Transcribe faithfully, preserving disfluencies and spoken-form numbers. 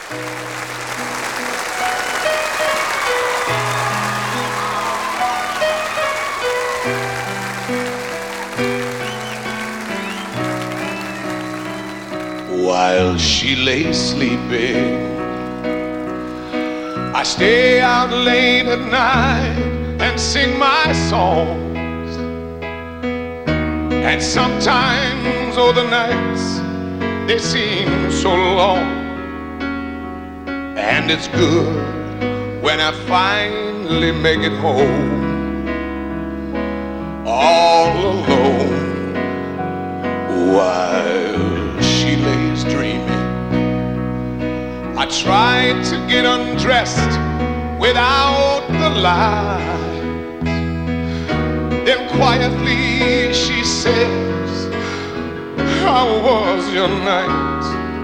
While she lay sleeping, I stay out late at night and sing my songs. And sometimes, oh, the nights, they seem so long. And it's good when I finally make it home, all alone, while she lays dreaming. I tried to get undressed without the light. Then quietly she says, how was your night?